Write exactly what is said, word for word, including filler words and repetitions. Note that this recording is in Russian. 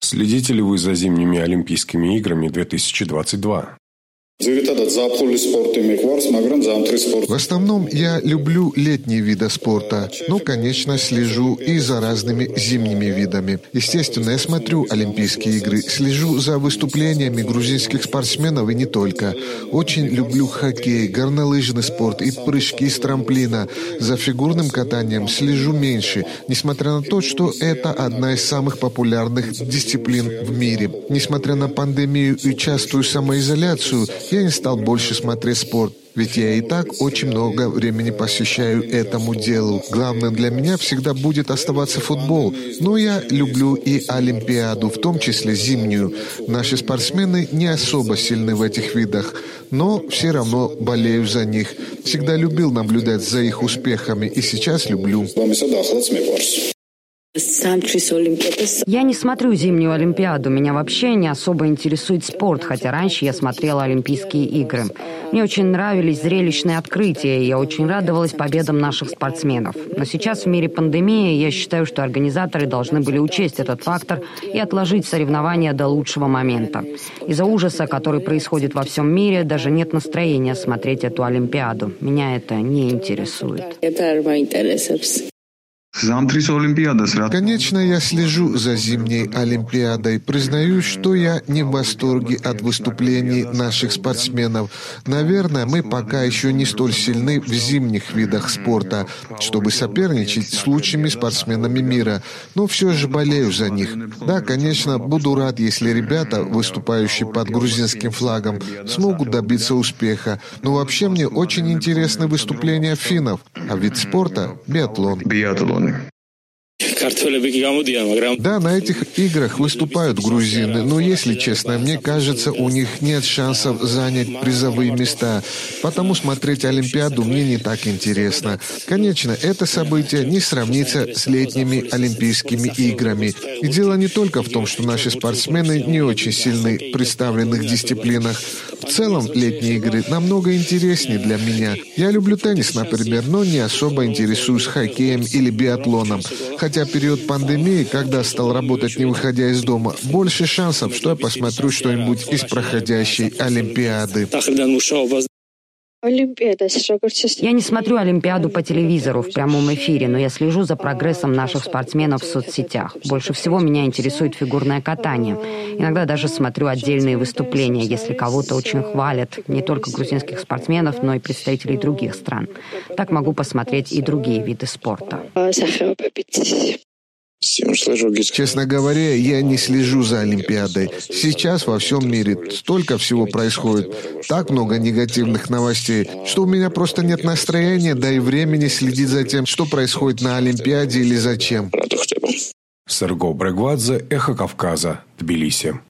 Следите ли вы за зимними Олимпийскими играми две тысячи двадцать два? В основном я люблю летние виды спорта, но, конечно, слежу и за разными зимними видами. Естественно, я смотрю Олимпийские игры, слежу за выступлениями грузинских спортсменов и не только. Очень люблю хоккей, горнолыжный спорт и прыжки с трамплина. За фигурным катанием слежу меньше, несмотря на то, что это одна из самых популярных дисциплин в мире. Несмотря на пандемию и частую самоизоляцию, я не стал больше смотреть спорт, ведь я и так очень много времени посвящаю этому делу. Главным для меня всегда будет оставаться футбол, но я люблю и Олимпиаду, в том числе зимнюю. Наши спортсмены не особо сильны в этих видах, но все равно болею за них. Всегда любил наблюдать за их успехами и сейчас люблю. Я не смотрю зимнюю Олимпиаду. Меня вообще не особо интересует спорт, хотя раньше я смотрела Олимпийские игры. Мне очень нравились зрелищные открытия, и я очень радовалась победам наших спортсменов. Но сейчас в мире пандемии я считаю, что организаторы должны были учесть этот фактор и отложить соревнования до лучшего момента. Из-за ужаса, который происходит во всем мире, даже нет настроения смотреть эту Олимпиаду. Меня это не интересует. Конечно, я слежу за зимней Олимпиадой. Признаюсь, что я не в восторге от выступлений наших спортсменов. Наверное, мы пока еще не столь сильны в зимних видах спорта, чтобы соперничать с лучшими спортсменами мира. Но все же болею за них. Да, конечно, буду рад, если ребята, выступающие под грузинским флагом, смогут добиться успеха. Но вообще мне очень интересны выступления финнов. А вид спорта — биатлон. Да, на этих играх выступают грузины, но, если честно, мне кажется, у них нет шансов занять призовые места, потому смотреть Олимпиаду мне не так интересно. Конечно, это событие не сравнится с летними Олимпийскими играми. И дело не только в том, что наши спортсмены не очень сильны в представленных дисциплинах. В целом, летние игры намного интереснее для меня. Я люблю теннис, например, но не особо интересуюсь хоккеем или биатлоном. Хотя период пандемии, когда стал работать не выходя из дома, больше шансов, что я посмотрю что-нибудь из проходящей Олимпиады. Я не смотрю Олимпиаду по телевизору в прямом эфире, но я слежу за прогрессом наших спортсменов в соцсетях. Больше всего меня интересует фигурное катание. Иногда даже смотрю отдельные выступления, если кого-то очень хвалят, не только грузинских спортсменов, но и представителей других стран. Так могу посмотреть и другие виды спорта. Честно говоря, я не слежу за Олимпиадой. Сейчас во всем мире столько всего происходит, так много негативных новостей, что у меня просто нет настроения, да и времени следить за тем, что происходит на Олимпиаде или зачем. Серго Брегвадзе, Эхо Кавказа, Тбилиси.